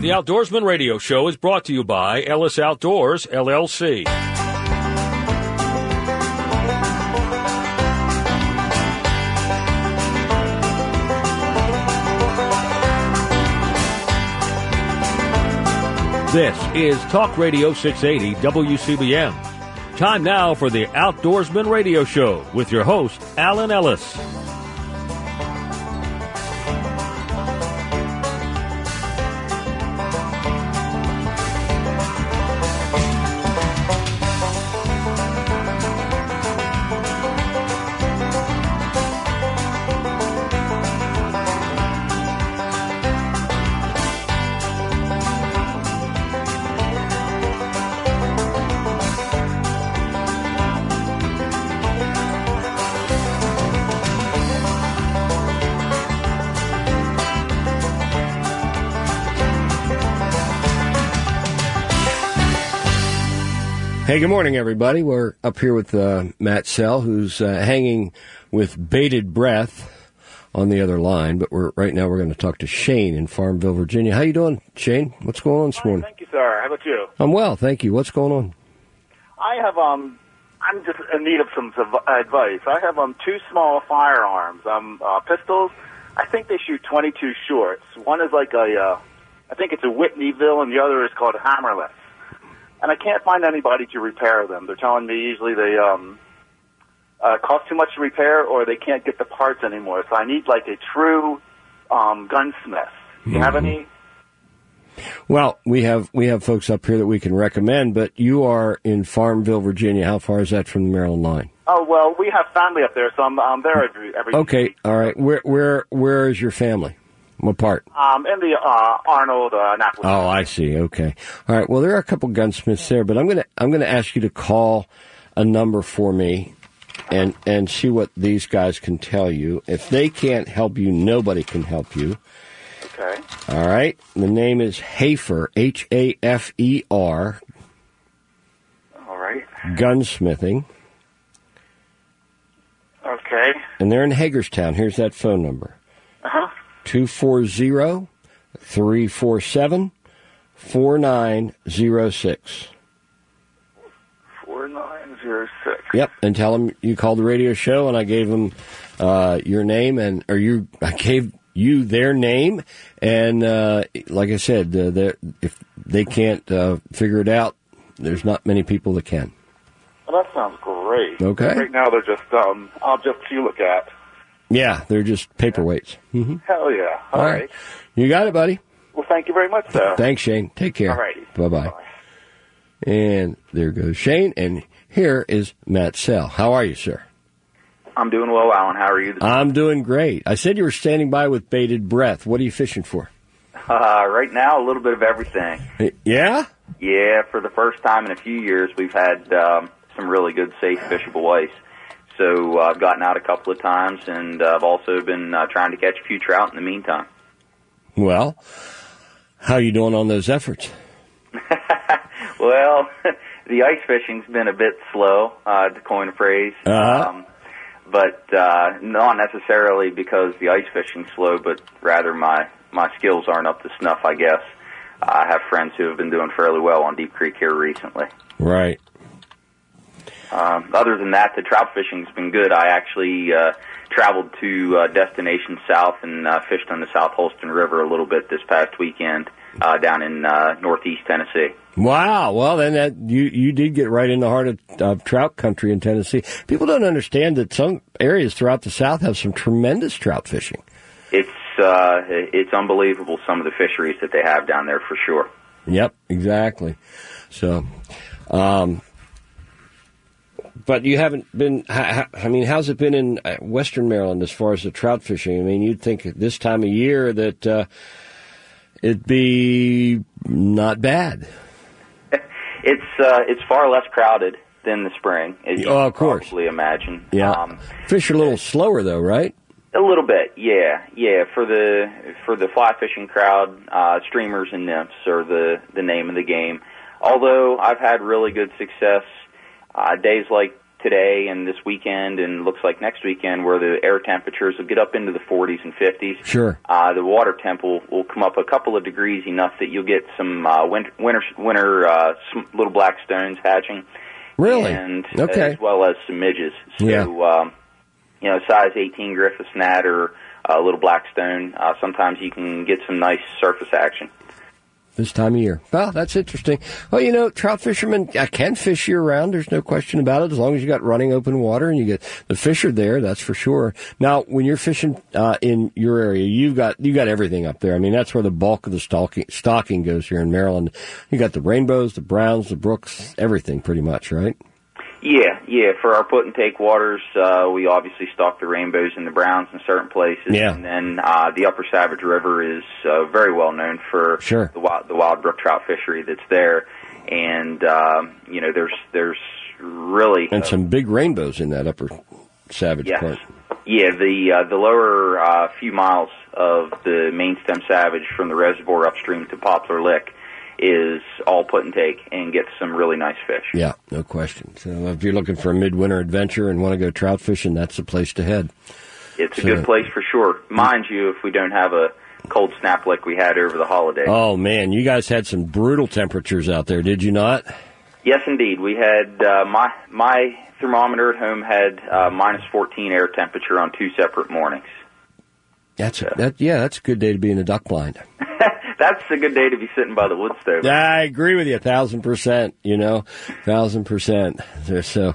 The Outdoorsman Radio Show is brought to you by Ellis Outdoors, LLC. This is Talk Radio 680 WCBM. Time now for the Outdoorsman Radio Show with your host, Alan Ellis. Hey, good morning, everybody. We're up here with Matt Sell, who's hanging with bated breath on the other line. But right now we're going to talk to Shane in Farmville, Virginia. How you doing, Shane? What's going on this morning? Thank you, sir. How about you? I'm well, thank you. What's going on? I have I'm just in need of some advice. I have two small firearms, pistols. I think they shoot 22 shorts. One is like I think it's a Whitneyville, and the other is called Hammerless. And I can't find anybody to repair them. They're telling me usually they cost too much to repair, or they can't get the parts anymore. So I need like a true gunsmith. Do you have any? Well, we have folks up here that we can recommend, but you are in Farmville, Virginia. How far is that from the Maryland line? Oh, well, we have family up there, so I'm there every Okay, week. All right. Where is your family? What part? In the Arnold, Annapolis. Oh, I see. Okay. All right. Well, there are a couple gunsmiths there, but I'm gonna ask you to call a number for me and see what these guys can tell you. If they can't help you, nobody can help you. Okay. All right. The name is Hafer, Hafer. All right. Gunsmithing. Okay. And they're in Hagerstown. Here's that phone number. 240-347-4906. 4906. Yep, and tell them you called the radio show, and I gave them your name, I gave you their name, and like I said, if they can't figure it out, there's not many people that can. Well, that sounds great. Okay. Right now they're just objects you look at. Yeah, they're just paperweights. Mm-hmm. Hell yeah. All right. You got it, buddy. Well, thank you very much, sir. Thanks, Shane. Take care. All right. Bye-bye. Bye. And there goes Shane, and here is Matt Sell. How are you, sir? I'm doing well, Alan. How are you? I'm doing great. I said you were standing by with bated breath. What are you fishing for? Right now, a little bit of everything. Yeah? Yeah, for the first time in a few years, we've had some really good, safe, fishable ice. So I've gotten out a couple of times, and I've also been trying to catch a few trout in the meantime. Well, how are you doing on those efforts? Well, the ice fishing's been a bit slow, to coin a phrase. But not necessarily because the ice fishing's slow, but rather my skills aren't up to snuff, I guess. I have friends who have been doing fairly well on Deep Creek here recently. Right. Other than that, the trout fishing's been good. I actually traveled to Destination South and fished on the South Holston River a little bit this past weekend down in northeast Tennessee. Wow. Well, then you did get right in the heart of trout country in Tennessee. People don't understand that some areas throughout the South have some tremendous trout fishing. It's unbelievable, some of the fisheries that they have down there, for sure. Yep, exactly. So, but you haven't been, I mean, how's it been in Western Maryland as far as the trout fishing? I mean, you'd think at this time of year that it'd be not bad. It's far less crowded than the spring, as you of course. Probably imagine. Yeah. Fish are a little slower, though, right? A little bit, yeah. For the fly fishing crowd, streamers and nymphs are the name of the game. Although I've had really good success days like today and this weekend, and looks like next weekend, where the air temperatures will get up into the 40s and 50s. Sure. The water temp will come up a couple of degrees, enough that you'll get some winter little black stones hatching. Really? And okay. As well as some midges. So, yeah. Size 18 Griffiths gnat or little black stone. Sometimes you can get some nice surface action this time of year. Well, that's interesting. Well, trout fishermen can fish year-round. There's no question about it, as long as you got running open water and you get the fish are there, that's for sure. Now, when you're fishing in your area, you got everything up there. I mean, that's where the bulk of the stocking goes here in Maryland. You got the rainbows, the browns, the brooks, everything pretty much, right? Yeah. For our put and take waters, we obviously stock the rainbows and the browns in certain places. Yeah. And then the Upper Savage River is very well known for sure. the wild brook trout fishery that's there. And there's really some big rainbows in that Upper Savage part. Yeah, the lower few miles of the main stem Savage from the reservoir upstream to Poplar Lick is all put and take and gets some really nice fish. Yeah, no question. So if you're looking for a midwinter adventure and want to go trout fishing, that's the place to head. It's a good place for sure. Mind you, if we don't have a cold snap like we had over the holidays. Oh, man, you guys had some brutal temperatures out there, did you not? Yes, indeed. We had, my thermometer at home had minus 14 air temperature on 2 separate mornings. That's a good day to be in a duck blind. That's a good day to be sitting by the wood stove. I agree with you 1,000%, 1,000%. So,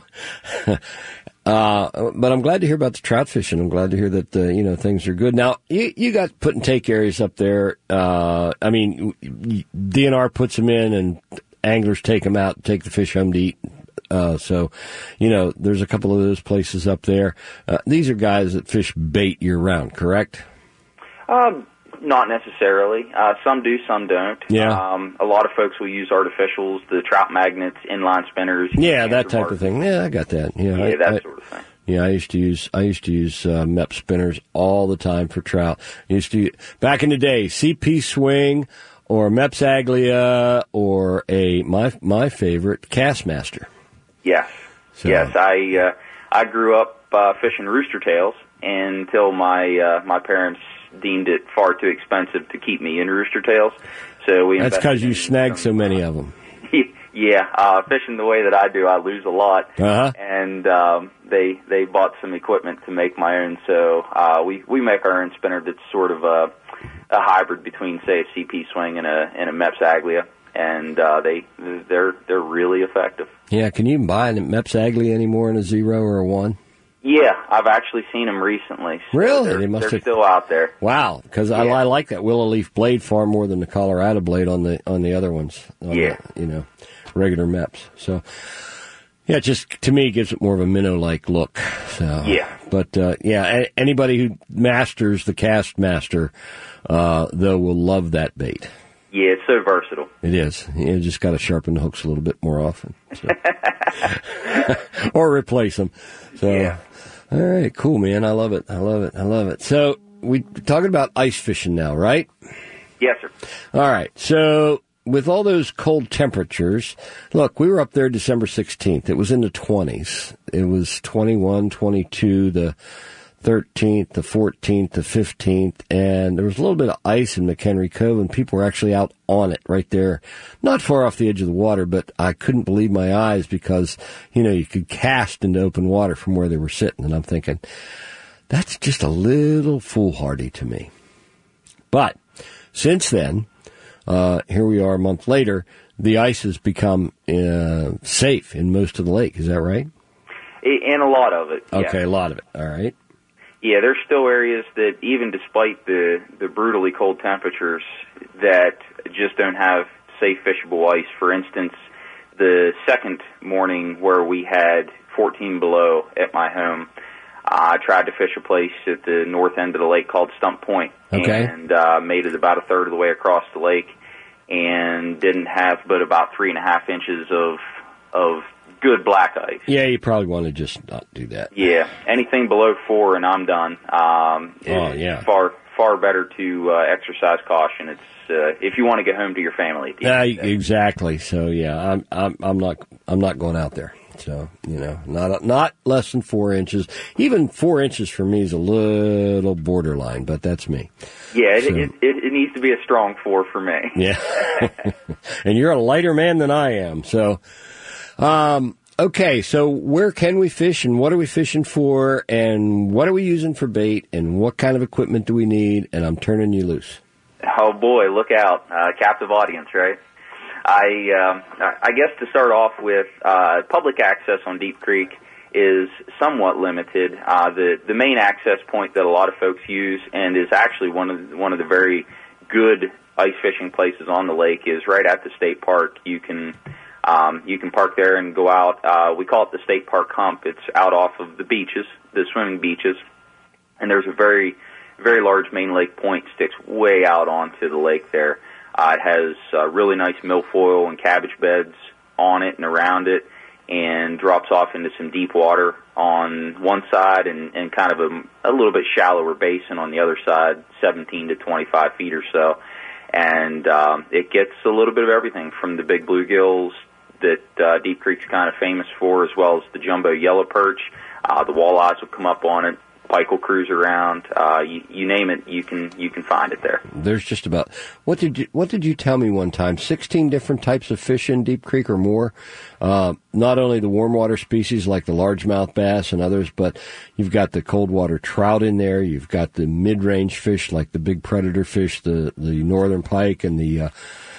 but I'm glad to hear about the trout fishing. I'm glad to hear that, things are good. Now, you got put and take areas up there. DNR puts them in and anglers take them out and take the fish home to eat. So, there's a couple of those places up there. These are guys that fish bait year round, correct? Not necessarily. Some do, some don't. Yeah. A lot of folks will use artificials, the trout magnets, inline spinners. Yeah, that type of thing. Yeah, I got that. Yeah, that sort of thing. Yeah, I used to use MEP spinners all the time for trout. Back in the day, CP Swing or MEPS Aglia or my favorite, Castmaster. Yes. So. Yes, I grew up fishing rooster tails until my parents deemed it far too expensive to keep me in rooster tails. So we. That's because you snagged so many of them. Yeah, fishing the way that I do, I lose a lot. Uh-huh. And they bought some equipment to make my own. So we make our own spinner that's sort of a hybrid between, say, a CP Swing and a MEPS Aglia. And they're really effective. Yeah, can you even buy a MEPS Aglia anymore in a 0 or a 1? Yeah, I've actually seen them recently. So really? They're still out there. Wow, because I like that willow leaf blade far more than the Colorado blade on the other ones. The, regular MEPS. So, yeah, just to me, it gives it more of a minnow-like look. So, yeah. But, anybody who masters the Castmaster, though, will love that bait. Yeah, it's so versatile. It is. You just got to sharpen the hooks a little bit more often. So. Or replace them. So, yeah. All right, cool, man. I love it. So, we're talking about ice fishing now, right? Yes, sir. All right. So, with all those cold temperatures, look, we were up there December 16th. It was in the 20s. It was 21, 22, the 13th, the 14th, the 15th, and there was a little bit of ice in McHenry Cove, and people were actually out on it right there, not far off the edge of the water, but I couldn't believe my eyes because, you could cast into open water from where they were sitting, and I'm thinking, that's just a little foolhardy to me. But since then, here we are a month later, the ice has become safe in most of the lake. Is that right? In a lot of it. Okay, yeah. A lot of it. All right. Yeah, there's still areas that, even despite the brutally cold temperatures, that just don't have safe fishable ice. For instance, the second morning where we had 14 below at my home, I tried to fish a place at the north end of the lake called Stump Point. Okay. And made it about a third of the way across the lake and didn't have but about 3.5 inches of good black ice. Yeah, you probably want to just not do that. Yeah, anything below 4 and I'm done. It's far better to exercise caution. It's if you want to get home to your family. Exactly. So yeah, I'm not going out there. So, not less than 4 inches. Even 4 inches for me is a little borderline, but that's me. Yeah, it needs to be a strong 4 for me. Yeah. And you're a lighter man than I am. So, okay, so where can we fish, and what are we fishing for, and what are we using for bait, and what kind of equipment do we need? And I'm turning you loose. Oh boy, look out. Captive audience, right? I guess to start off with, public access on Deep Creek is somewhat limited. The main access point that a lot of folks use, and is actually one of the very good ice fishing places on the lake, is right at the state park. You can park there and go out. We call it the state park hump. It's out off of the beaches, the swimming beaches, and there's a very, very large main lake point sticks way out onto the lake there. It has really nice milfoil and cabbage beds on it and around it, and drops off into some deep water on one side and kind of a little bit shallower basin on the other side, 17 to 25 feet or so. And it gets a little bit of everything from the big bluegills that Deep Creek's kind of famous for, as well as the jumbo yellow perch. The walleyes will come up on it. Pike will cruise around. You name it, you can find it there. There's just about what did you tell me one time? 16 different types of fish in Deep Creek or more. Not only the warm water species like the largemouth bass and others, but you've got the cold water trout in there. You've got the mid-range fish like the big predator fish, the northern pike and the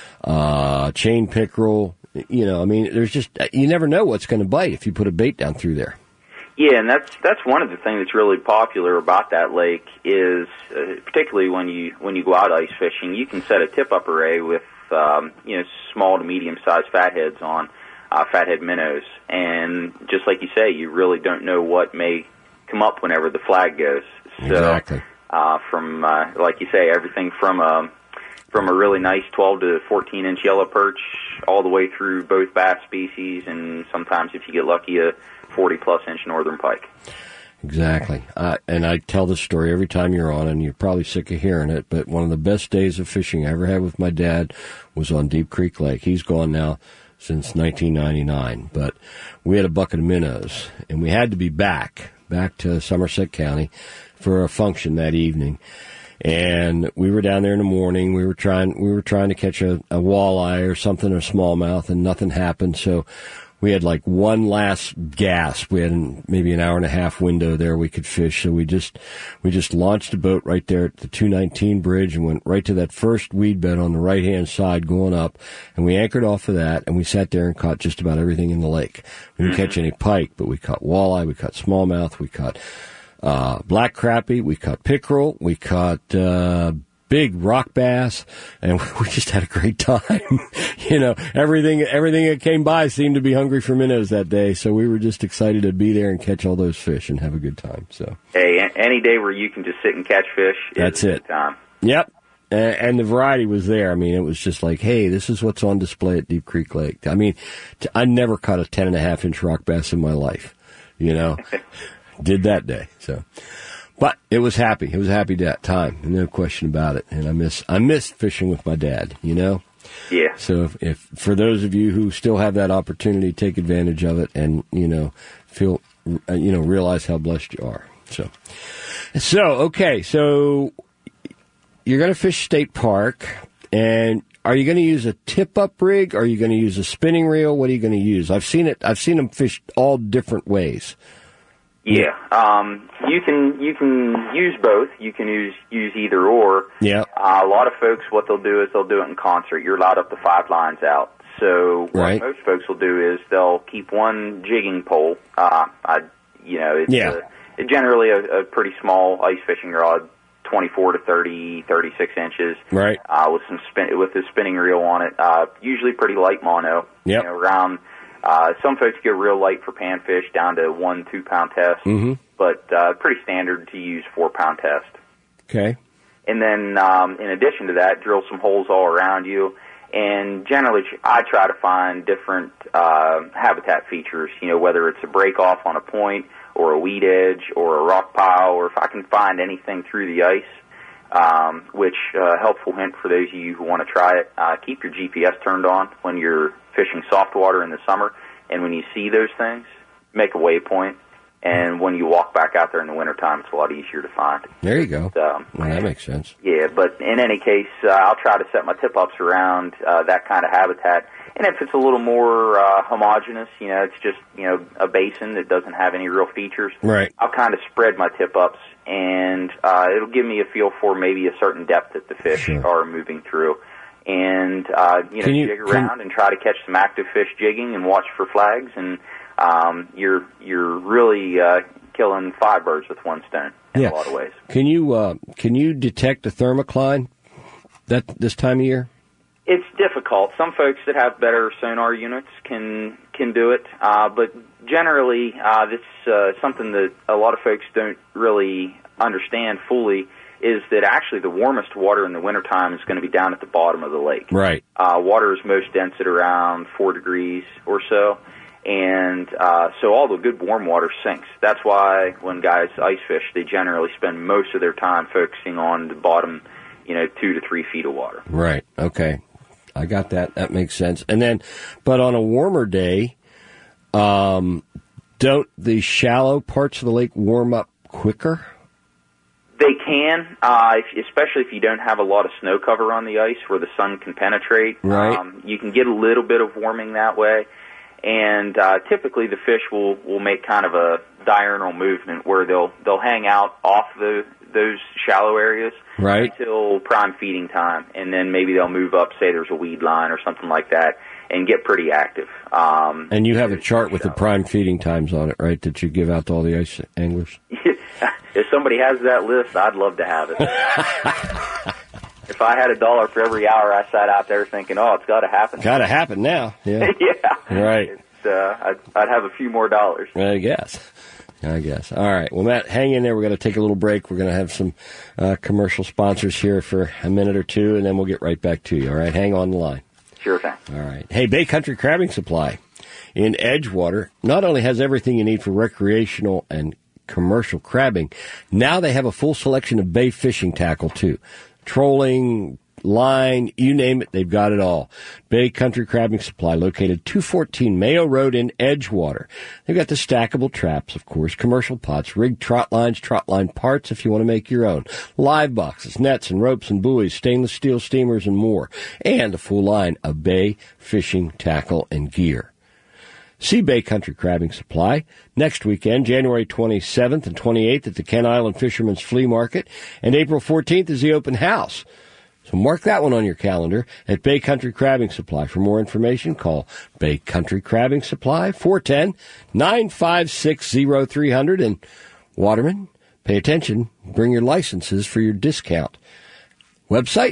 chain pickerel. There's just, you never know what's going to bite if you put a bait down through there. Yeah, and that's one of the things that's really popular about that lake is, particularly when you go out ice fishing, you can set a tip-up array with small to medium-sized fatheads on, fathead minnows, and just like you say, you really don't know what may come up whenever the flag goes. So, exactly. From like you say, everything from a really nice 12 to 14 inch yellow perch all the way through both bass species, and sometimes if you get lucky, a 40-plus inch northern pike. Exactly. And I tell this story every time you're on, and you're probably sick of hearing it, but one of the best days of fishing I ever had with my dad was on Deep Creek Lake. He's gone now since 1999, but we had a bucket of minnows, and we had to be back to Somerset County for a function that evening. And we were down there in the morning. We were trying to catch a walleye or something, or smallmouth, and nothing happened. So we had like one last gasp. We had maybe an hour and a half window there we could fish. So we just launched a boat right there at the 219 bridge and went right to that first weed bed on the right hand side going up. And we anchored off of that, and we sat there and caught just about everything in the lake. We didn't catch any pike, but we caught walleye, we caught smallmouth, we caught black crappie, we caught pickerel, we caught big rock bass, and we just had a great time. Everything that came by seemed to be hungry for minnows that day, so we were just excited to be there and catch all those fish and have a good time. So, hey, any day where you can just sit and catch fish, that's it. Good time. Yep. And the variety was there. I mean, it was just like, hey, this is what's on display at Deep Creek Lake. I mean, I never caught a 10.5-inch rock bass in my life, Did that day. So, but it was happy. It was a happy time, no question about it. And I miss fishing with my dad. Yeah. So if for those of you who still have that opportunity, take advantage of it, and feel realize how blessed you are. So okay. So you're going to fish State Park, and are you going to use a tip-up rig? Or are you going to use a spinning reel? What are you going to use? I've seen them fish all different ways. Yeah, you can use both. You can use either or. Yeah. A lot of folks, what they'll do is they'll do it in concert. You're allowed up to 5 lines out. So what most folks will do is they'll keep one jigging pole. It's generally a pretty small ice fishing rod, 24 to 30, 36 inches. Right. With the spinning reel on it. Usually pretty light mono. Yep. Around. Some folks get real light for panfish, down to 1-2 pound test, but pretty standard to use 4 pound test. Okay. And then in addition to that, drill some holes all around you. And generally, I try to find different habitat features. Whether it's a break off on a point, or a weed edge, or a rock pile, or if I can find anything through the ice. Which helpful hint for those of you who want to try it: keep your GPS turned on when you're fishing soft water in the summer, And when you see those things, make a waypoint. And when you walk back out there in the wintertime, it's a lot easier to find. There you go. Well, that makes sense. Yeah, but in any case, I'll try to set my tip-ups around that kind of habitat. And if it's a little more homogeneous, it's just, a basin that doesn't have any real features, right, I'll kind of spread my tip-ups, and it'll give me a feel for maybe a certain depth that the fish are moving through. And, jig around and try to catch some active fish jigging and watch for flags, and you're really killing 5 birds with one stone in a lot of ways. Can you detect a thermocline this time of year? It's difficult. Some folks that have better sonar units can do it, but generally, this something that a lot of folks don't really understand fully is that actually the warmest water in the wintertime is going to be down at the bottom of the lake. Right. Water is most dense at around 4 degrees or so. And so all the good warm water sinks. That's why when guys ice fish, they generally spend most of their time focusing on the bottom, 2 to 3 feet of water. Right. Okay. I got that. That makes sense. And then, but on a warmer day, don't the shallow parts of the lake warm up quicker? They can, especially if you don't have a lot of snow cover on the ice where the sun can penetrate. Right. You can get a little bit of warming that way. And typically the fish will make kind of a diurnal movement where they'll hang out off those shallow areas until prime feeding time, and then maybe they'll move up, say there's a weed line or something like that, and get pretty active. And you have a chart with the prime feeding times on it, right, that you give out to all the ice anglers? If somebody has that list, I'd love to have it. If I had $1 for every hour I sat out there thinking, it's got to happen. Got to happen now. Yeah. Yeah. Right. I'd have a few more dollars. I guess. All right. Well, Matt, hang in there. We're going to take a little break. We're going to have some commercial sponsors here for a minute or two, and then we'll get right back to you. All right. Hang on the line. Sure thing. All right. Hey, Bay Country Crabbing Supply in Edgewater not only has everything you need for recreational and commercial crabbing, now they have a full selection of bay fishing tackle, too. Trolling, line, you name it, they've got it all. Bay Country Crabbing Supply, located 214 Mayo Road in Edgewater. They've got the stackable traps, of course, commercial pots, rigged trot line parts if you want to make your own, live boxes, nets and ropes and buoys, stainless steel steamers and more, and a full line of bay fishing tackle and gear. See Bay Country Crabbing Supply next weekend, January 27th and 28th at the Kent Island Fisherman's Flea Market, and April 14th is the open house. So mark that one on your calendar at Bay Country Crabbing Supply. For more information, call Bay Country Crabbing Supply, 410-956-0300. And Waterman, pay attention, bring your licenses for your discount. Website,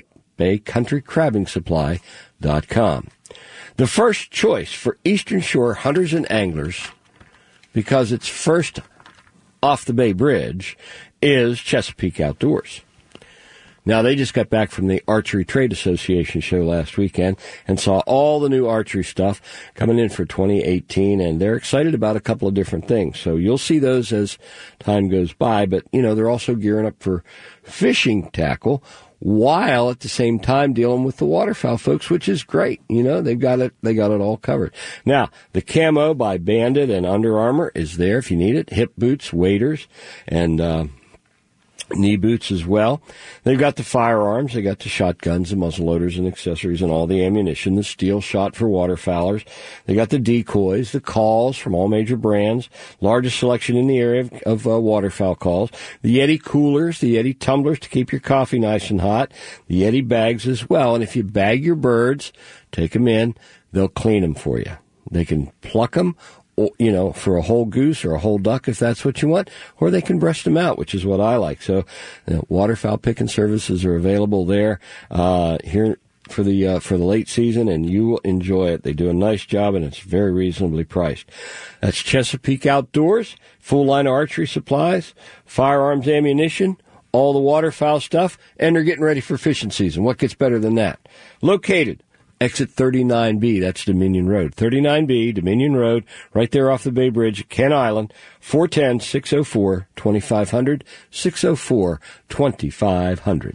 baycountrycrabbingsupply.com. The first choice for Eastern Shore hunters and anglers, because it's first off the Bay Bridge, is Chesapeake Outdoors. Now, they just got back from the Archery Trade Association show last weekend and saw all the new archery stuff coming in for 2018, and they're excited about a couple of different things. So you'll see those as time goes by, but, they're also gearing up for fishing tackle while at the same time dealing with the waterfowl folks, which is great. They got it all covered. Now, the camo by Bandit and Under Armour is there if you need it. Hip boots, waders, and knee boots as well. They've got the firearms. They got the shotguns, the muzzleloaders and accessories, and all the ammunition, the steel shot for waterfowlers. They got the decoys, the calls from all major brands, largest selection in the area of waterfowl calls, the Yeti coolers, the Yeti tumblers to keep your coffee nice and hot, the Yeti bags as well. And if you bag your birds, take them in, they'll clean them for you. They can pluck them, for a whole goose or a whole duck if that's what you want, or they can breast them out, which is what I like. So, waterfowl picking services are available there here for the late season, and you will enjoy it. They do a nice job, and it's very reasonably priced. That's Chesapeake Outdoors, full line of archery supplies, firearms, ammunition, all the waterfowl stuff, and they're getting ready for fishing season. What gets better than that? Located exit 39B, that's Dominion Road. 39B, Dominion Road, right there off the Bay Bridge, Kent Island, 410-604-2500, 604-2500.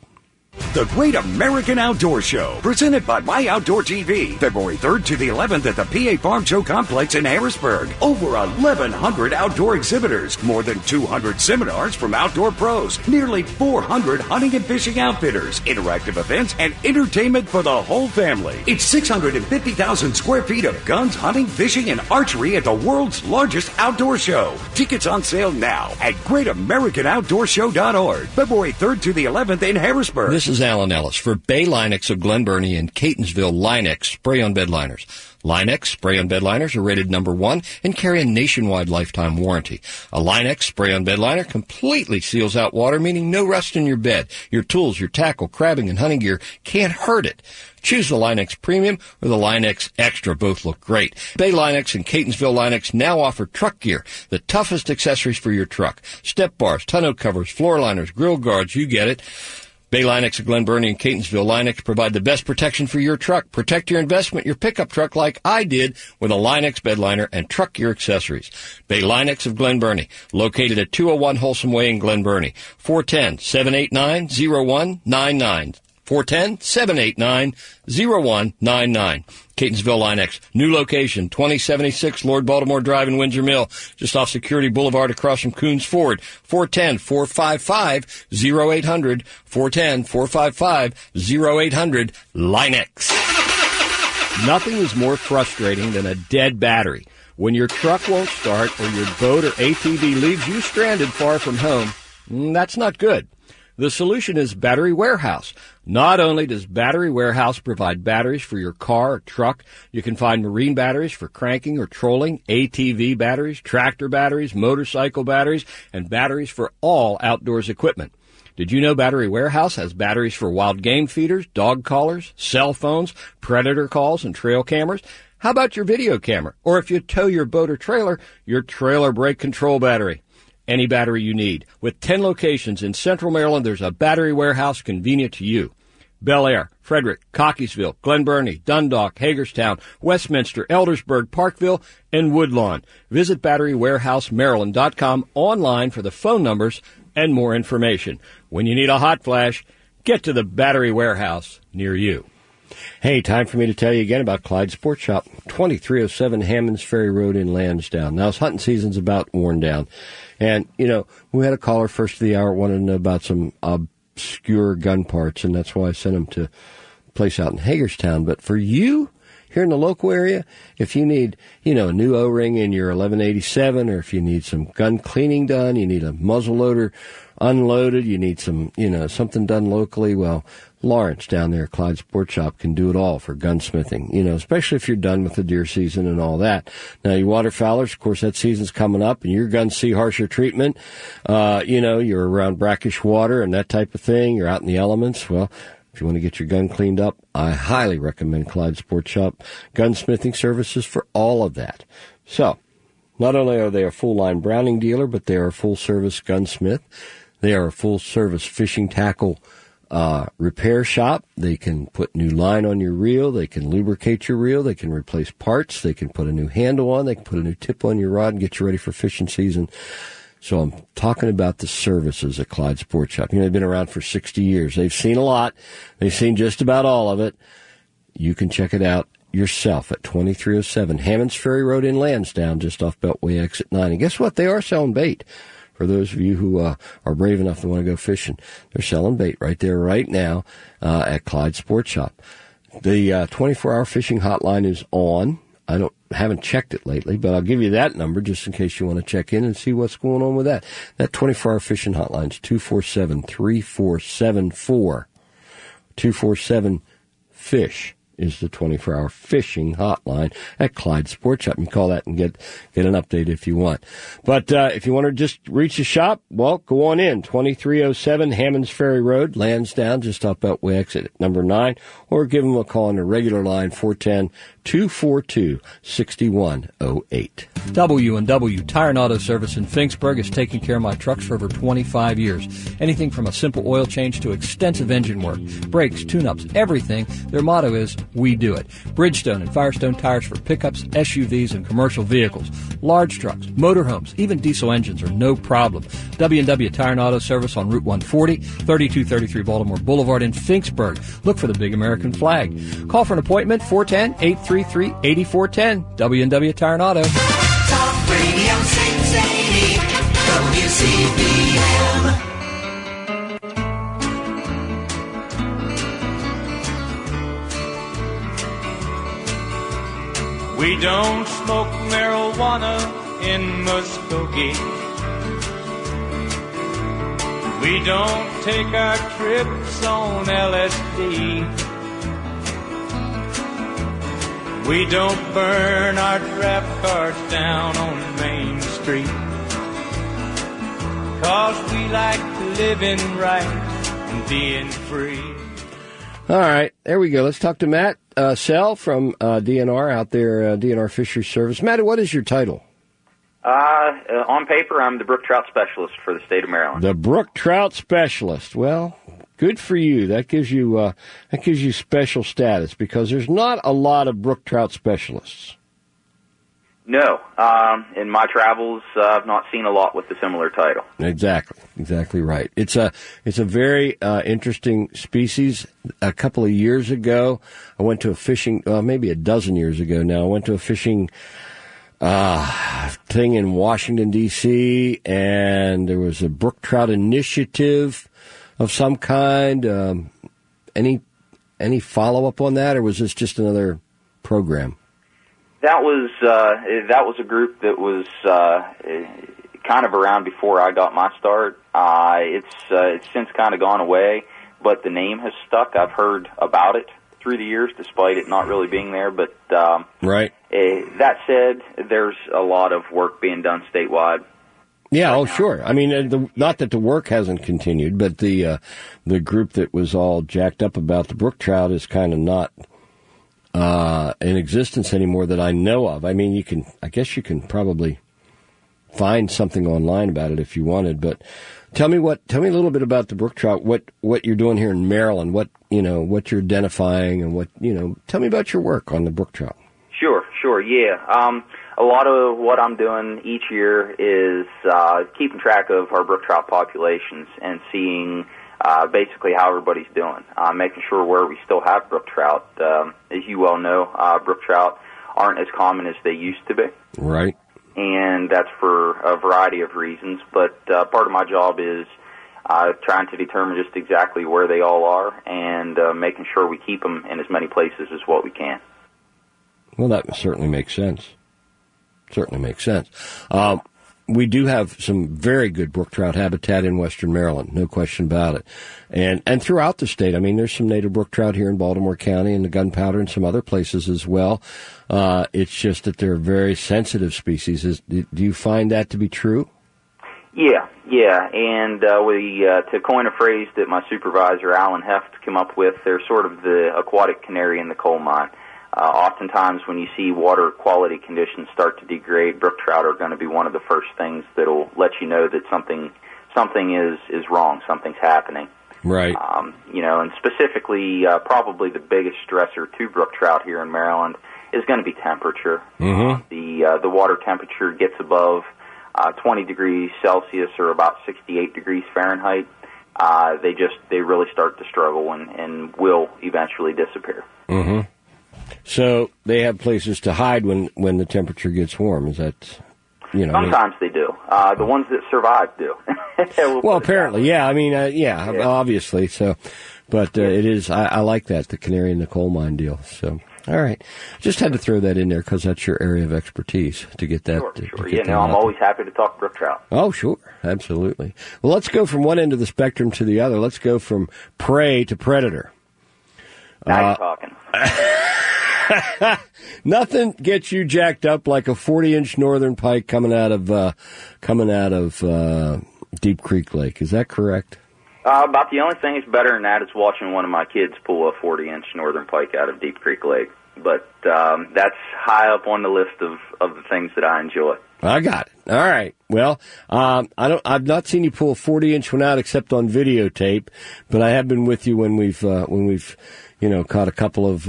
The Great American Outdoor Show, presented by My Outdoor TV, February 3rd to the 11th at the PA Farm Show Complex in Harrisburg. Over 1,100 outdoor exhibitors, more than 200 seminars from outdoor pros, nearly 400 hunting and fishing outfitters, interactive events, and entertainment for the whole family. It's 650,000 square feet of guns, hunting, fishing, and archery at the world's largest outdoor show. Tickets on sale now at GreatAmericanOutdoorShow.org, February 3rd to the 11th in Harrisburg. This is Alan Ellis for Bay Linex of Glen Burnie and Catonsville Linex Spray-On Bed Liners. Linex Spray-On Bed Liners are rated number 1 and carry a nationwide lifetime warranty. A Linex Spray-On Bed Liner completely seals out water, meaning no rust in your bed. Your tools, your tackle, crabbing, and hunting gear can't hurt it. Choose the Linex Premium or the Linex Extra. Both look great. Bay Linex and Catonsville Linex now offer truck gear, the toughest accessories for your truck. Step bars, tonneau covers, floor liners, grill guards, you get it. Bay Linex of Glen Burnie and Catonsville Linex provide the best protection for your truck. Protect your investment, your pickup truck like I did with a Linex bed liner and truck gear accessories. Bay Linex of Glen Burnie, located at 201 Wholesome Way in Glen Burnie. 410-789-0199. 410-789-0199. Catonsville Linex. New location, 2076 Lord Baltimore Drive in Windsor Mill, just off Security Boulevard across from Coons Ford. 410-455-0800. 410-455-0800. Linex. Nothing is more frustrating than a dead battery. When your truck won't start or your boat or ATV leaves you stranded far from home, that's not good. The solution is Battery Warehouse. Not only does Battery Warehouse provide batteries for your car or truck, you can find marine batteries for cranking or trolling, ATV batteries, tractor batteries, motorcycle batteries, and batteries for all outdoors equipment. Did you know Battery Warehouse has batteries for wild game feeders, dog collars, cell phones, predator calls, and trail cameras? How about your video camera? Or if you tow your boat or trailer, your trailer brake control battery. Any battery you need. With 10 locations in Central Maryland, there's a Battery Warehouse convenient to you. Bel Air, Frederick, Cockeysville, Glen Burnie, Dundalk, Hagerstown, Westminster, Eldersburg, Parkville, and Woodlawn. Visit BatteryWarehouseMaryland.com online for the phone numbers and more information. When you need a hot flash, get to the Battery Warehouse near you. Hey, time for me to tell you again about Clyde Sports Shop, 2307 Hammonds Ferry Road in Lansdowne. Now, hunting season's about worn down. And, you know, we had a caller first of the hour wanted to know about some obscure gun parts, and that's why I sent him to a place out in Hagerstown. But for you, here in the local area, if you need, you know, a new O-ring in your 1187, or if you need some gun cleaning done, you need a muzzle loader unloaded, you need some, you know, something done locally, well, Lawrence down there at Clyde Sports Shop can do it all for gunsmithing, you know, especially if you're done with the deer season and all that. Now, you waterfowlers, of course, that season's coming up, and your guns see harsher treatment. You know, you're around brackish water and that type of thing. You're out in the elements. Well, if you want to get your gun cleaned up, I highly recommend Clyde Sports Shop gunsmithing services for all of that. So, not only are they a full-line Browning dealer, but they are a full-service gunsmith. They are a full-service fishing tackle repair shop. They can put new line on your reel. They can lubricate your reel. They can replace parts. They can put a new handle on. They can put a new tip on your rod and get you ready for fishing season. So I'm talking about the services at Clyde Sports Shop. You know, they've been around for 60 years. They've seen a lot. They've seen just about all of it. You can check it out yourself at 2307 Hammonds Ferry Road in Lansdowne, just off Beltway Exit 9. And guess what? They are selling bait. For those of you who are brave enough to want to go fishing, they're selling bait right there, right now, at Clyde Sports Shop. The 24-hour fishing hotline is on. I haven't checked it lately, but I'll give you that number just in case you want to check in and see what's going on with that. That 24-hour fishing hotline is 247-3474. 247-FISH. Is the 24-hour fishing hotline at Clyde Sports Shop. You can call that and get an update if you want. But if you want to just reach the shop, well, go on in. 2307 Hammonds Ferry Road, Lansdowne, just off Beltway Exit number 9, or give them a call on the regular line, 242-6108. W&W Tire and Auto Service in Finksburg has taken care of my trucks for over 25 years. Anything from a simple oil change to extensive engine work, brakes, tune-ups, everything. Their motto is, we do it. Bridgestone and Firestone tires for pickups, SUVs, and commercial vehicles. Large trucks, motorhomes, even diesel engines are no problem. W&W Tire and Auto Service on Route 140, 3233 Baltimore Boulevard in Finksburg. Look for the big American flag. Call for an appointment, 410-833-8410. W&W Tire and Auto. Talk Radio 680 WCBM. We don't smoke marijuana in Muskogee. We don't take our trips on LSD. We don't burn our draft cards down on Main Street. 'Cause we like living right and being free. All right, there we go. Let's talk to Matt Sell from DNR out there, DNR Fisheries Service. Matt, what is your title? On paper, I'm the brook trout specialist for the state of Maryland. The brook trout specialist. Well, good for you. That gives you special status because there's not a lot of brook trout specialists. No, in my travels, I've not seen a lot with the similar title. Exactly right. It's a very interesting species. A couple of years ago, I went to a fishing, maybe a dozen years ago now. I went to a fishing thing in Washington D.C. and there was a brook trout initiative of some kind. Any follow up on that, or was this just another program? That was a group that was kind of around before I got my start. It's since kind of gone away, but the name has stuck. I've heard about it through the years, despite it not really being there. But right. That said, there's a lot of work being done statewide. Yeah, oh, sure. I mean, not that the work hasn't continued, but the group that was all jacked up about the brook trout is kind of not in existence anymore that I know of. I mean, I guess you can probably find something online about it if you wanted, but tell me a little bit about the brook trout, what you're doing here in Maryland, what you're identifying and tell me about your work on the brook trout. Sure, yeah. A lot of what I'm doing each year is keeping track of our brook trout populations and seeing basically how everybody's doing, making sure where we still have brook trout. As you well know, brook trout aren't as common as they used to be. Right. And that's for a variety of reasons, but part of my job is trying to determine just exactly where they all are and making sure we keep them in as many places as what we can. Well, that certainly makes sense. We do have some very good brook trout habitat in western Maryland, no question about it. And throughout the state, I mean, there's some native brook trout here in Baltimore County and the Gunpowder and some other places as well. It's just that they're very sensitive species. Do you find that to be true? Yeah. And to coin a phrase that my supervisor, Alan Heft, came up with, they're sort of the aquatic canary in the coal mine. Oftentimes when you see water quality conditions start to degrade, brook trout are going to be one of the first things that'll let you know that something is wrong, something's happening. Right. And specifically, probably the biggest stressor to brook trout here in Maryland is going to be temperature. Mm-hmm. The water temperature gets above 20 degrees Celsius or about 68 degrees Fahrenheit. They really start to struggle and will eventually disappear. Mm-hmm. So they have places to hide when the temperature gets warm. Is that, Sometimes they do. The ones that survive do. Well, apparently, yeah. I mean, obviously. So, but it is. I like that, the canary in the coal mine deal. So, all right, just had to throw that in there because that's your area of expertise to get that. Sure. I'm always happy to talk brook trout. Oh, sure, absolutely. Well, let's go from one end of the spectrum to the other. Let's go from prey to predator. Now you're talking. Nothing gets you jacked up like a 40-inch northern pike coming out of Deep Creek Lake. Is that correct? About the only thing that's better than that is watching one of my kids pull a 40-inch northern pike out of Deep Creek Lake. But that's high up on the list of the things that I enjoy. I got it. All right. Well, I've not seen you pull a 40-inch one out except on videotape, but I have been with you when we've caught a couple of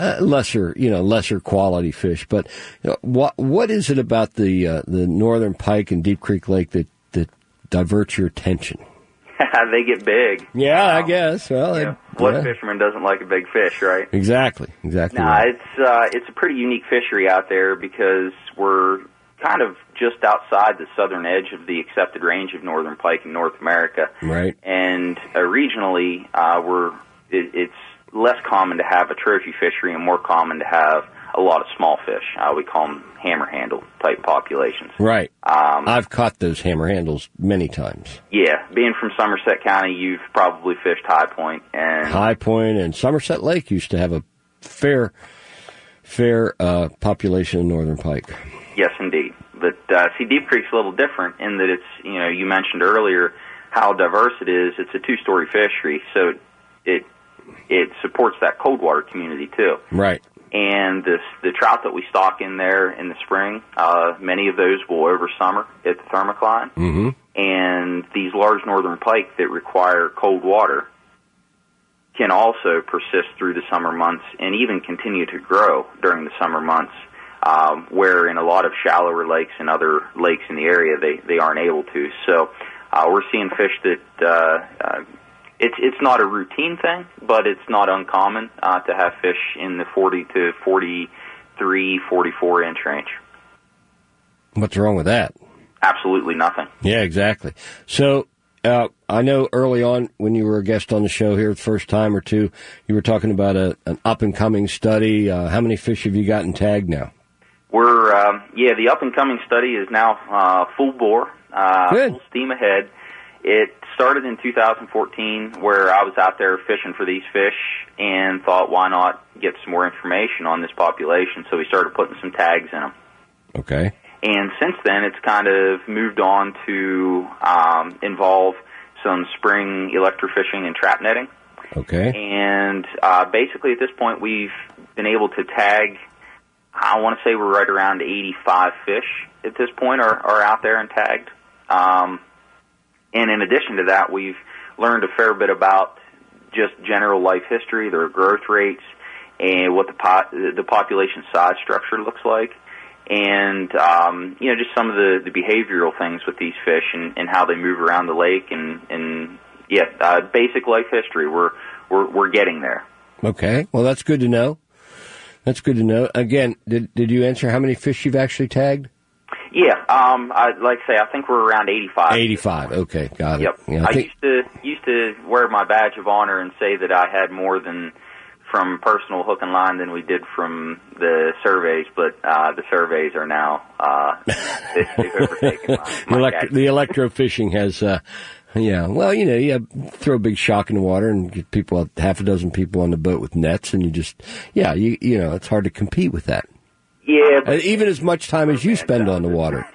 lesser quality fish. But what is it about the northern pike and Deep Creek Lake that diverts your attention? They get big. Yeah, I guess. Well, what fisherman doesn't like a big fish, right? Exactly. Nah, Right. it's a pretty unique fishery out there because we're kind of just outside the southern edge of the accepted range of northern pike in North America. Right. And regionally, it's less common to have a trophy fishery and more common to have a lot of small fish. We call them hammer handle type populations. Right. I've caught those hammer handles many times. Yeah. Being from Somerset County, you've probably fished High Point. High Point and Somerset Lake used to have a fair population of northern pike. Yes, indeed. But Deep Creek's a little different in that it's, you mentioned earlier how diverse it is. It's a two-story fishery, so it supports that cold water community too. Right. And the trout that we stock in there in the spring, many of those will over summer at the thermocline. Mm-hmm. And these large northern pike that require cold water can also persist through the summer months and even continue to grow during the summer months, where in a lot of shallower lakes and other lakes in the area they aren't able to. So we're seeing fish that it's not a routine thing, but it's not uncommon to have fish in the 40 to 43, 44-inch range. What's wrong with that? Absolutely nothing. Yeah, exactly. So I know early on when you were a guest on the show here the first time or two, you were talking about an up-and-coming study. How many fish have you gotten tagged now? We're the up-and-coming study is now full bore, full steam ahead. It started in 2014 where I was out there fishing for these fish and thought, why not get some more information on this population? So we started putting some tags in them. Okay. And since then, it's kind of moved on to involve some spring electrofishing and trap netting. Okay. And basically at this point, we've been able to tag, I want to say we're right around 85 fish at this point are out there and tagged. And in addition to that, we've learned a fair bit about just general life history, their growth rates, and what the population size structure looks like, and just some of the behavioral things with these fish and how they move around the lake, and basic life history. We're getting there. Okay, well that's good to know. That's good to know. Again, did you answer how many fish you've actually tagged? Yeah, like I say, I think we're around 85. 85. Okay, got it. Yep. Yeah, I used to wear my badge of honor and say that I had more from personal hook and line than we did from the surveys, but the surveys are now they've overtaken my catch. The electrofishing has. You throw a big shock in the water and get people, half a dozen people on the boat with nets, and it's hard to compete with that. Yeah. Even as much time as you spend on the water.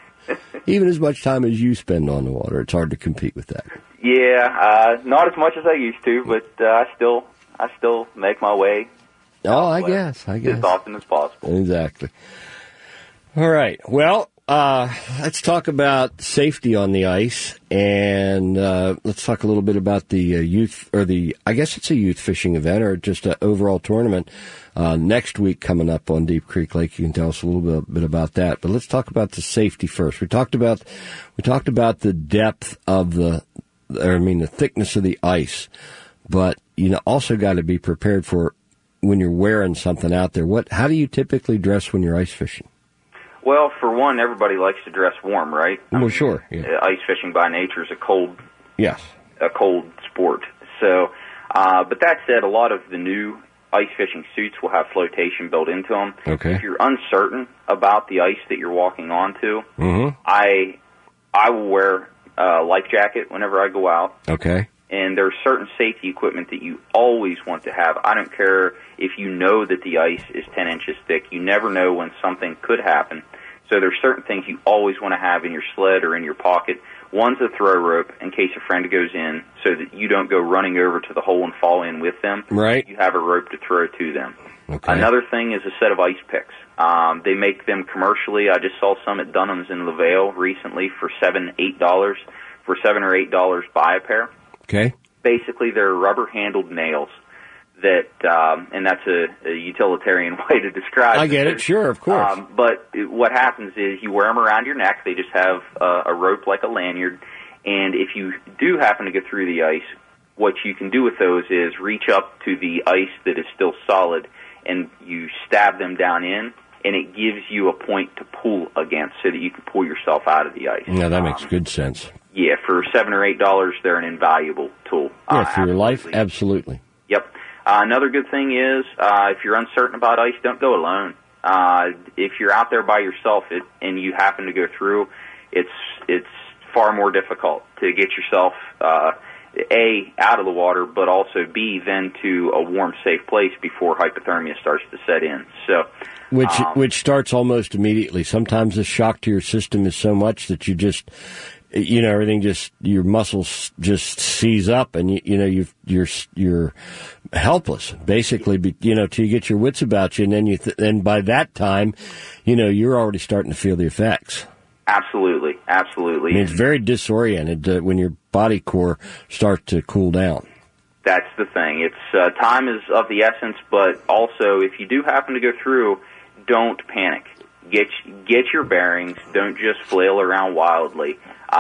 It's hard to compete with that. Yeah, not as much as I used to, but I still make my way. Oh, I guess. As often as possible. Exactly. All right. Well, let's talk about safety on the ice, and let's talk a little bit about the youth, I guess it's a youth fishing event or just an overall tournament next week coming up on Deep Creek Lake. You can tell us a little bit about that, but let's talk about the safety first. We talked about the depth of the thickness of the ice, but also got to be prepared for when you're wearing something out there. How do you typically dress when you're ice fishing? Well, for one, everybody likes to dress warm, right? Sure. Yeah. Ice fishing by nature is a cold sport. So, but that said, a lot of the new ice fishing suits will have flotation built into them. Okay. If you're uncertain about the ice that you're walking onto, mm-hmm. I will wear a life jacket whenever I go out. Okay. And there's certain safety equipment that you always want to have. I don't care if you know that the ice is 10 inches thick. You never know when something could happen. So there's certain things you always want to have in your sled or in your pocket. One's a throw rope in case a friend goes in, so that you don't go running over to the hole and fall in with them. Right. You have a rope to throw to them. Okay. Another thing is a set of ice picks. They make them commercially. I just saw some at Dunham's in LaVale recently for $7 or $8. Buy a pair. Okay. Basically, they're rubber-handled nails. And that's a utilitarian way to describe it. I get it, sure, of course. But what happens is you wear them around your neck. They just have a rope like a lanyard. And if you do happen to get through the ice, what you can do with those is reach up to the ice that is still solid, and you stab them down in, and it gives you a point to pull against so that you can pull yourself out of the ice. Yeah, that makes good sense. Yeah, for $7 or $8, they're an invaluable tool. Yeah, for your life, absolutely. Yep. Another good thing is, if you're uncertain about ice, don't go alone. If you're out there by yourself and you happen to go through, it's far more difficult to get yourself, A, out of the water, but also B, then to a warm, safe place before hypothermia starts to set in. So, which starts almost immediately. Sometimes the shock to your system is so much that you just, everything just, your muscles just seize up, and you're helpless basically, till you get your wits about you, and then and by that time, you're already starting to feel the effects. Absolutely. I mean, it's very disoriented when your body core starts to cool down. That's the thing. It's time is of the essence, but also if you do happen to go through, don't panic. Get your bearings. Don't just flail around wildly.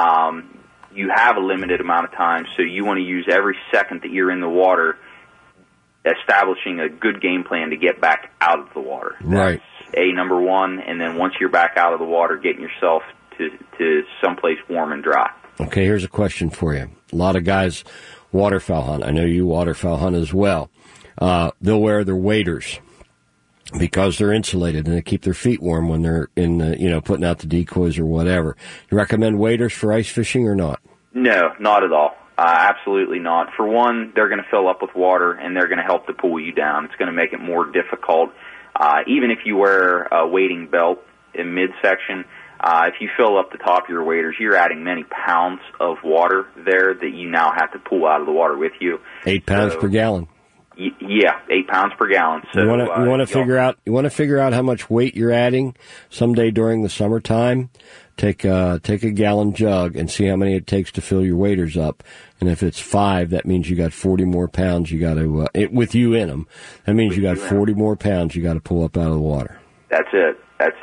You have a limited amount of time, so you want to use every second that you're in the water establishing a good game plan to get back out of the water. Right. That's number one, and then once you're back out of the water, getting yourself to someplace warm and dry. Okay, here's a question for you. A lot of guys waterfowl hunt. I know you waterfowl hunt as well. They'll wear their waders because they're insulated and they keep their feet warm when they're in putting out the decoys or whatever. You recommend waders for ice fishing or not? No, not at all. Absolutely not. For one, they're going to fill up with water and they're going to help to pull you down. It's going to make it more difficult. Even if you wear a wading belt in midsection, if you fill up the top of your waders, you're adding many pounds of water there that you now have to pull out of the water with you. 8 pounds per gallon. Yeah, 8 pounds per gallon. So you want to figure out. You want to figure out how much weight you're adding someday during the summertime. Take a gallon jug and see how many it takes to fill your waders up. And if it's 5, that means you got 40 more pounds. You got to with you in them. That means you got 40 more pounds. You got to pull up out of the water. That's it.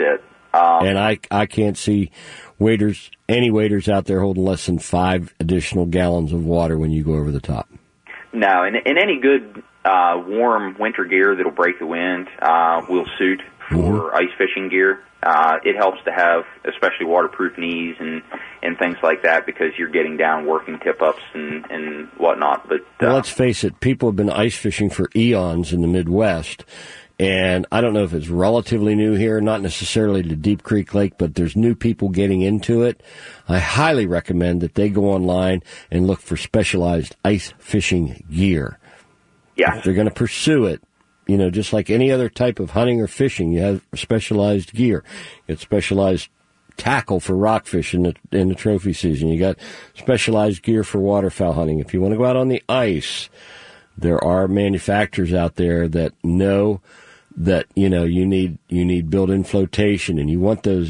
And I can't see any waders out there holding less than 5 additional gallons of water when you go over the top. No, and any good warm winter gear that'll break the wind will suit for ice fishing gear. It helps to have especially waterproof knees and things like that because you're getting down working tip-ups and whatnot. But well, let's face it, people have been ice fishing for eons in the Midwest. And I don't know if it's relatively new here, not necessarily to Deep Creek Lake, but there's new people getting into it. I highly recommend that they go online and look for specialized ice fishing gear. Yeah. If they're going to pursue it, just like any other type of hunting or fishing, you have specialized gear. You get specialized tackle for rockfish in the trophy season. You got specialized gear for waterfowl hunting. If you want to go out on the ice, there are manufacturers out there that know that you need built-in flotation, and you want those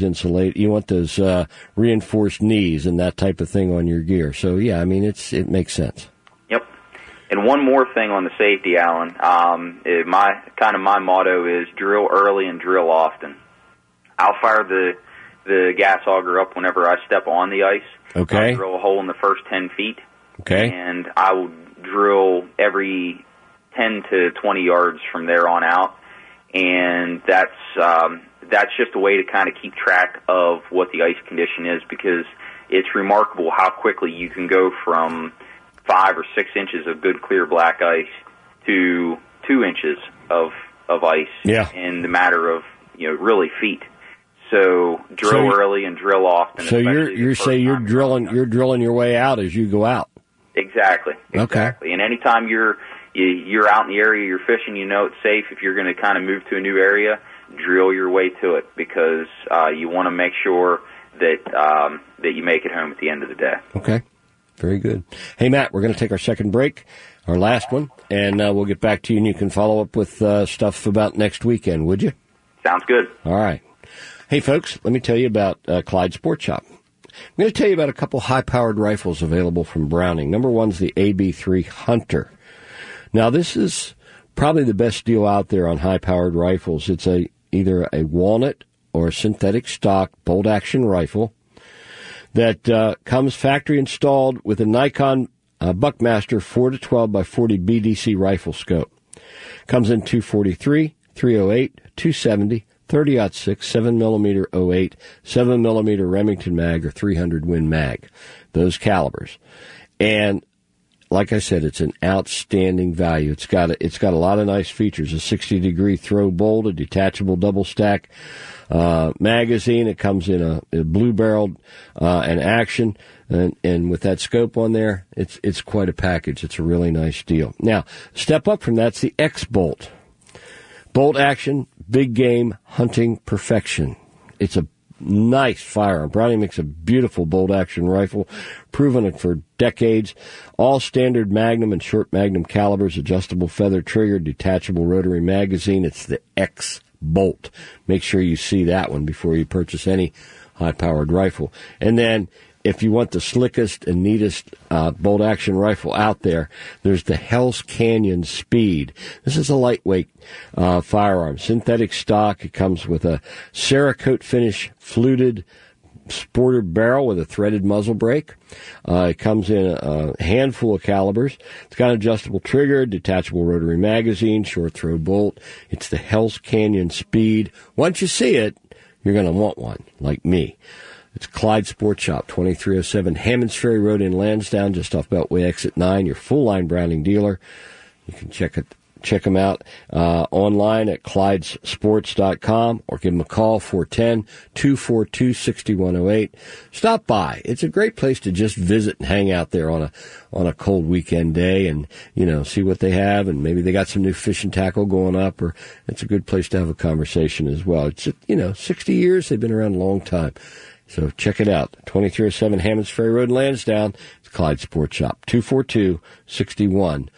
reinforced knees and that type of thing on your gear. So yeah, I mean it makes sense. Yep. And one more thing on the safety, Alan. My motto is drill early and drill often. I'll fire the gas auger up whenever I step on the ice. Okay. I'll drill a hole in the first 10 feet. Okay. And I will drill every 10 to 20 yards from there on out. And that's just a way to kind of keep track of what the ice condition is, because it's remarkable how quickly you can go from 5 or 6 inches of good clear black ice to 2 inches of ice in the matter of really feet. So drill early and drill often. So you're drilling your way out as you go out. Exactly. Okay. And anytime you're out in the area you're fishing, it's safe. If you're going to kind of move to a new area, drill your way to it, because you want to make sure that you make it home at the end of the day. Okay. Very good. Hey, Matt, we're going to take our second break, our last one, and we'll get back to you, and you can follow up with stuff about next weekend, would you? Sounds good. All right. Hey, folks, let me tell you about Clyde Sports Shop. I'm going to tell you about a couple high-powered rifles available from Browning. Number one's the AB3 Hunter. Now, this is probably the best deal out there on high-powered rifles. It's either a walnut or a synthetic stock bolt-action rifle that comes factory-installed with a Nikon Buckmaster 4-12 by 40 BDC rifle scope. Comes in 243, 308, 270, 30-06, 7mm 08, 7mm Remington mag, or 300 Win mag. Those calibers. And like I said, it's an outstanding value. It's got a lot of nice features. A 60-degree throw bolt, a detachable double stack magazine. It comes in a blue-barreled and action, and with that scope on there, it's quite a package. It's a really nice deal. Now, step up from that's the X-Bolt. Bolt action, big game, hunting perfection. It's a nice firearm. Browning makes a beautiful bolt action rifle, proven it for decades. All standard Magnum and short Magnum calibers, adjustable feather trigger, detachable rotary magazine. It's the X-Bolt. Make sure you see that one before you purchase any high-powered rifle. And then, if you want the slickest and neatest bolt-action rifle out there, there's the Hell's Canyon Speed. This is a lightweight firearm, synthetic stock. It comes with a Cerakote finish fluted sporter barrel with a threaded muzzle brake. It comes in a handful of calibers. It's got an adjustable trigger, detachable rotary magazine, short throw bolt. It's the Hell's Canyon Speed. Once you see it, you're going to want one, like me. It's Clyde Sports Shop, 2307 Hammonds Ferry Road in Lansdowne, just off Beltway Exit 9, your full-line Browning dealer. You can check them out online at ClydeSports.com, or give them a call, 410-242-6108. Stop by. It's a great place to just visit and hang out there on a cold weekend day and, see what they have, and maybe they got some new fishing tackle going up, or it's a good place to have a conversation as well. It's, 60 years. They've been around a long time. So check it out. 2307 Hammonds Ferry Road in Lansdowne. It's Clyde Sports Shop. 242-6108.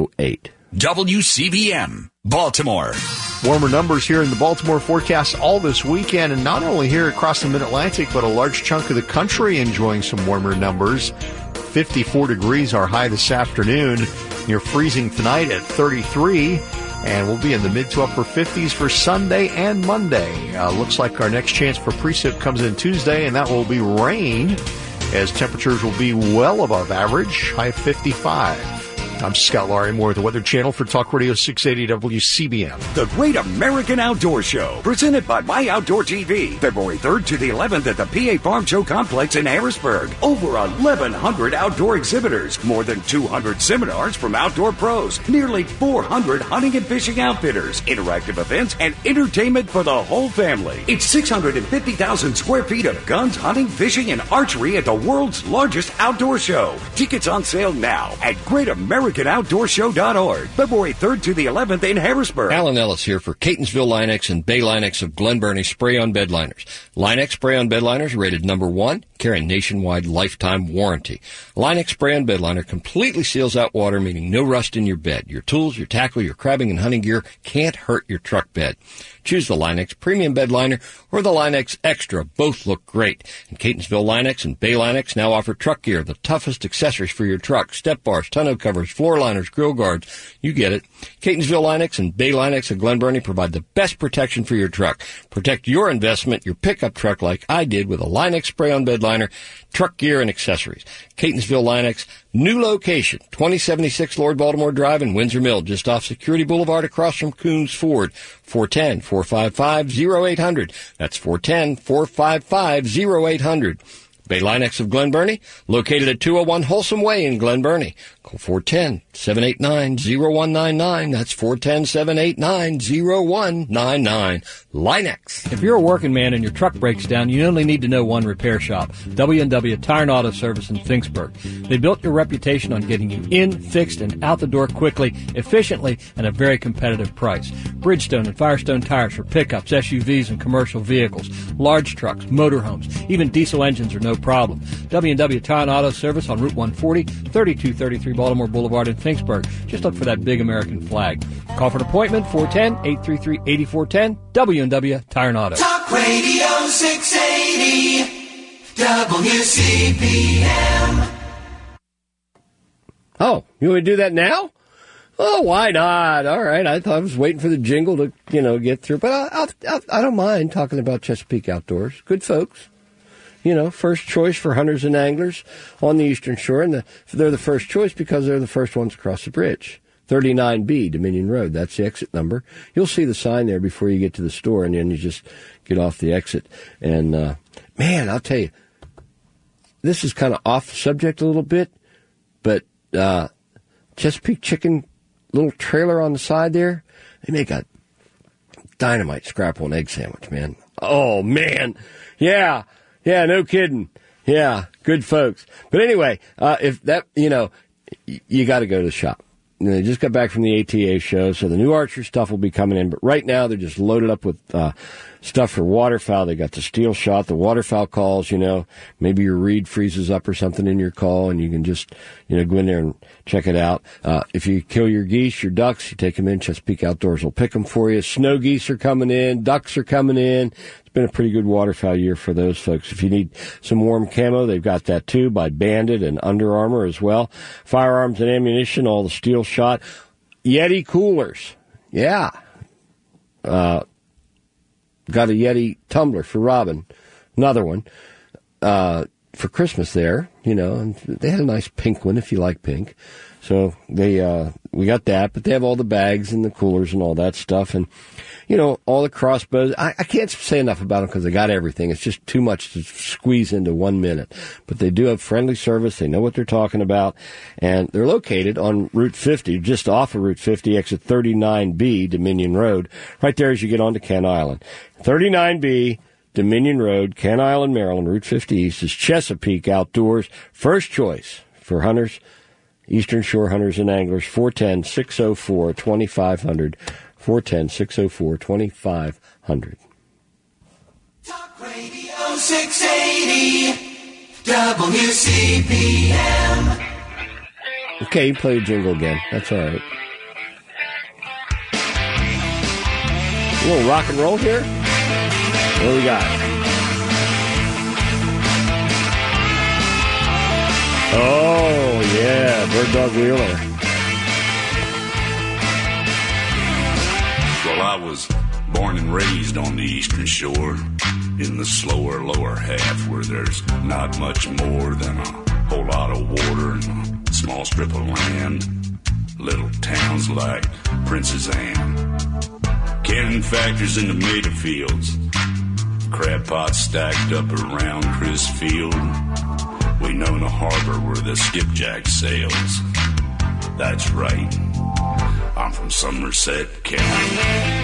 WCBM, Baltimore. Warmer numbers here in the Baltimore forecast all this weekend, and not only here across the Mid-Atlantic, but a large chunk of the country enjoying some warmer numbers. 54 degrees our high this afternoon. Near freezing tonight at 33. And we'll be in the mid to upper 50s for Sunday and Monday. Looks like our next chance for precip comes in Tuesday, and that will be rain, as temperatures will be well above average, high 55. I'm Scott Larimore with the Weather Channel for Talk Radio 680 WCBM. The Great American Outdoor Show, presented by My Outdoor TV, February 3rd to the 11th at the PA Farm Show Complex in Harrisburg. Over 1,100 outdoor exhibitors, more than 200 seminars from outdoor pros, nearly 400 hunting and fishing outfitters, interactive events, and entertainment for the whole family. It's 650,000 square feet of guns, hunting, fishing, and archery at the world's largest outdoor show. Tickets on sale now at GreatAmericanOutdoorShow.org. February 3rd to the 11th in Harrisburg. Alan Ellis here for Catonsville Line-X and Bay Line-X of Glen Burnie Spray-On Bed Liners. Line-X Spray-On Bed Liners rated number 1, carry a nationwide lifetime warranty. Line-X Spray-On Bed Liner completely seals out water, meaning no rust in your bed. Your tools, your tackle, your crabbing and hunting gear can't hurt your truck bed. Choose the Line-X Premium Bed Liner or the Line-X Extra. Both look great. And Catonsville Line-X and Bay Line-X now offer truck gear, the toughest accessories for your truck. Step bars, tonneau covers, floor liners, grill guards. You get it. Catonsville Line-X and Bay Line-X of Glen Burnie provide the best protection for your truck. Protect your investment, your pickup truck, like I did with a Line-X Spray-On Bed Liner, truck gear, and accessories. Catonsville Line-X, new location, 2076 Lord Baltimore Drive in Windsor Mill, just off Security Boulevard across from Coons Ford. 410-455-0800. That's 410-455-0800. Bay Line-X of Glen Burnie, located at 201 Wholesome Way in Glen Burnie. Call 410-789-0199. That's 410-789-0199. Line-X. If you're a working man and your truck breaks down, you only need to know one repair shop, W&W Tire and Auto Service in Finksburg. They built your reputation on getting you in, fixed, and out the door quickly, efficiently, and at a very competitive price. Bridgestone and Firestone tires for pickups, SUVs, and commercial vehicles, large trucks, motorhomes, even diesel engines are no problem. W&W Tire and Auto Service on Route 140, 3233 Baltimore Boulevard in Finksburg. Just look for that big American flag. Call for an appointment, 410-833-8410, W&W Tire and Auto. Talk Radio 680 WCPM. Oh, you want me to do that now? Oh, why not? All right, I thought I was waiting for the jingle to, get through. But I don't mind talking about Chesapeake Outdoors. Good folks. First choice for hunters and anglers on the Eastern Shore. And they're the first choice because they're the first ones across the bridge. 39B, Dominion Road. That's the exit number. You'll see the sign there before you get to the store, and then you just get off the exit. And, man, I'll tell you, this is kind of off subject a little bit, but Chesapeake Chicken little trailer on the side there, they make a dynamite scrapple and egg sandwich, man. Oh, man. Yeah, no kidding. Yeah, good folks. But anyway, if that, you got to go to the shop. They just got back from the ATA show, so the new Archer stuff will be coming in. But right now, they're just loaded up with stuff for waterfowl. They got the steel shot, the waterfowl calls, Maybe your reed freezes up or something in your call, and you can just, go in there and check it out. If you kill your geese, your ducks, you take them in. Chesapeake Outdoors will pick them for you. Snow geese are coming in. Ducks are coming in. It's been a pretty good waterfowl year for those folks. If you need some warm camo, they've got that too by Bandit and Under Armour as well. Firearms and ammunition, all the steel shot. Yeti coolers. Yeah. Got a Yeti tumbler for Robin. Another one. For Christmas there, and they had a nice pink one if you like pink. So we got that, but they have all the bags and the coolers and all that stuff. And, all the crossbows. I can't say enough about them because they got everything. It's just too much to squeeze into 1 minute. But they do have friendly service. They know what they're talking about. And they're located on Route 50, just off of Route 50, exit 39B, Dominion Road, right there as you get onto Kent Island. 39B, Dominion Road, Kent Island, Maryland, Route 50 East is Chesapeake Outdoors. First choice for hunters, Eastern Shore hunters and anglers, 410-604-2500, 410-604-2500. Talk Radio 680 WCPM. Okay, you play a jingle again. That's all right. A little rock and roll here. What do we got? Oh, yeah, Bird Dog Wheeler. Well, I was born and raised on the Eastern Shore, in the slower lower half where there's not much more than a whole lot of water and a small strip of land. Little towns like Princess Anne, canning factories in the tomato fields, crab pots stacked up around Chris Field. We know the harbor where the skipjack sails. That's right, I'm from Somerset County.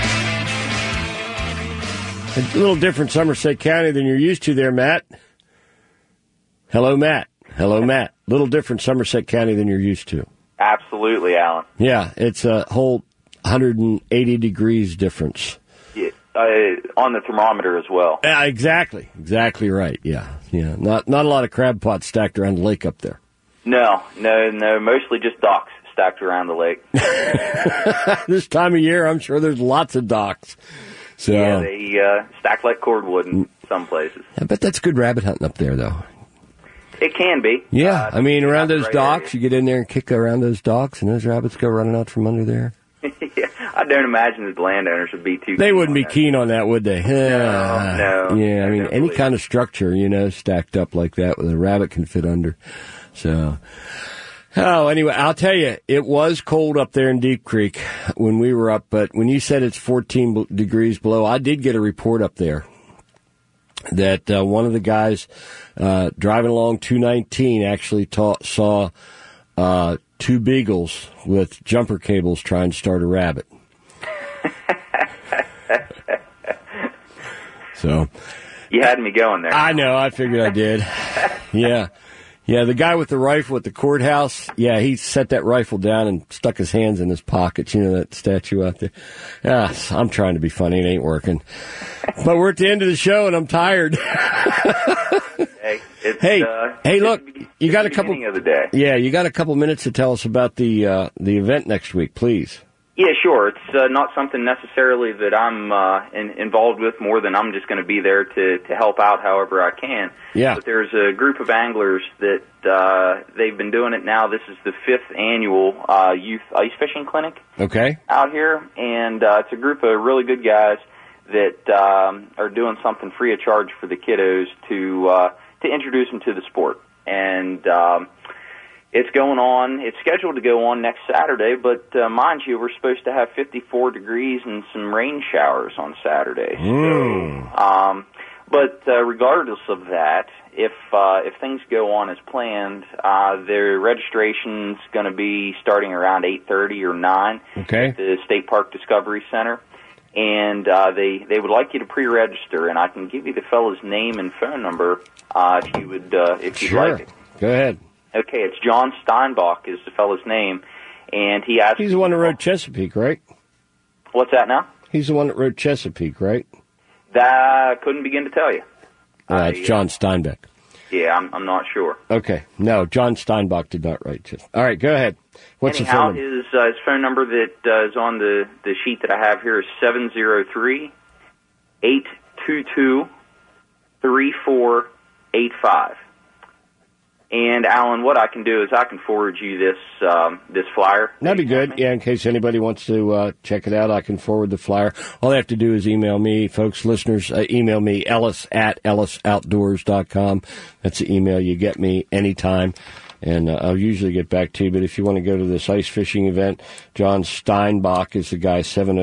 A little different Somerset County than you're used to there, Matt. Hello, Matt. Hello, Matt. Little different Somerset County than you're used to. Absolutely, Alan. Yeah, it's a whole 180 degrees difference. Yeah, on the thermometer as well. Yeah, exactly. Exactly right. Yeah. Not a lot of crab pots stacked around the lake up there. No. Mostly just docks stacked around the lake. This time of year, I'm sure there's lots of docks. So, yeah, they stack like cordwood in some places. I bet that's good rabbit hunting up there, though. It can be. Yeah, around those docks, area. you get in there and kick around those docks, and those rabbits go running out from under there. Yeah, I don't imagine the landowners would be too. They wouldn't be keen on that, would they? No. Yeah, any kind of structure, stacked up like that, where a rabbit can fit under. So, anyway, I'll tell you, it was cold up there in Deep Creek when we were up, but when you said it's 14 degrees below, I did get a report up there that one of the guys driving along 219 actually saw two beagles with jumper cables trying to start a rabbit. So You had me going there. I know. I figured I did. Yeah. Yeah, the guy with the rifle at the courthouse, yeah, he set that rifle down and stuck his hands in his pockets. You know that statue out there? Yeah, I'm trying to be funny. It ain't working. But we're at the end of the show, and I'm tired. Hey, look, you got a couple of the day. Yeah, you got a couple minutes to tell us about the event next week, please. Yeah, sure. It's not something necessarily that I'm involved with more than I'm just going to be there to help out however I can. Yeah. But there's a group of anglers that they've been doing it now. This is the 5th annual youth ice fishing clinic. Okay. Out here, and it's a group of really good guys that are doing something free of charge for the kiddos to introduce them to the sport. And it's going on. It's scheduled to go on next Saturday, but mind you, we're supposed to have 54 degrees and some rain showers on Saturday. So, but regardless of that, if things go on as planned, their registration's going to be starting around 8:30 or 9 at the State Park Discovery Center. And they would like you to pre-register, and I can give you the fellow's name and phone number if you would if you'd like it. Go ahead. Okay, it's John Steinbach is the fellow's name, and he asked. He's the one that wrote Chesapeake, right? What's that now? He's the one that wrote Chesapeake, right? That I couldn't begin to tell you. It's John Steinbeck. Yeah, I'm not sure. Okay, no, John Steinbach did not write Chesapeake. All right, go ahead. What's the phone number? His phone number that is on the sheet that I have here is 703-822-3485. And Alan, what I can do is I can forward you this flyer. That'd be good. Yeah, in case anybody wants to check it out, I can forward the flyer. All they have to do is email me, folks, listeners. Email me, ellis@ellisoutdoors.com. That's the email you get me anytime, and I'll usually get back to you. But if you want to go to this ice fishing event, John Steinbach is the guy,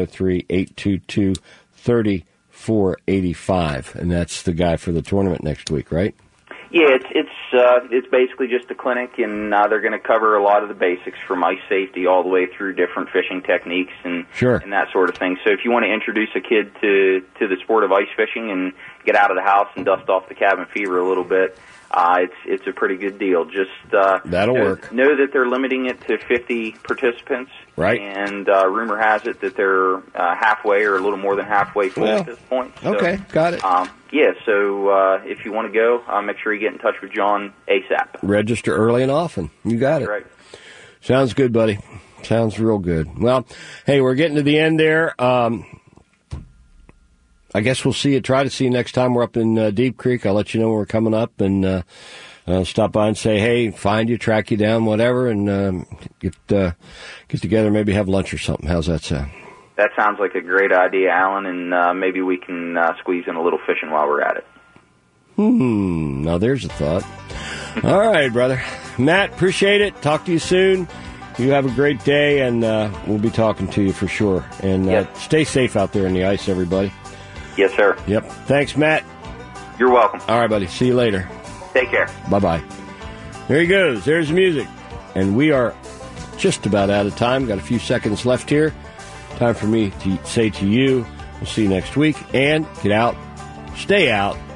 703-822-3485, and that's the guy for the tournament next week, right? Yeah, it's basically just a clinic, and they're going to cover a lot of the basics from ice safety all the way through different fishing techniques and that sort of thing. So if you want to introduce a kid to the sport of ice fishing and get out of the house and dust off the cabin fever a little bit, it's a pretty good deal. Just that'll work. Know that they're limiting it to 50 participants, right? And rumor has it that they're halfway or a little more than halfway full at this point. So, okay, got it. Yeah, so if you want to go, make sure you get in touch with John ASAP. Register early and often. You got it. Right. Sounds good, buddy. Sounds real good. Well, hey, we're getting to the end there. I guess we'll try to see you next time we're up in Deep Creek. I'll let you know when we're coming up, and stop by and say, hey, find you, track you down, whatever, and get together, maybe have lunch or something. How's that sound? That sounds like a great idea, Alan, and maybe we can squeeze in a little fishing while we're at it. Now there's a thought. All right, brother. Matt, appreciate it. Talk to you soon. You have a great day, and we'll be talking to you for sure. And stay safe out there in the ice, everybody. Yes, sir. Yep. Thanks, Matt. You're welcome. All right, buddy. See you later. Take care. Bye-bye. There he goes. There's the music. And we are just about out of time. Got a few seconds left here. Time for me to say to you, we'll see you next week. And get out, stay out,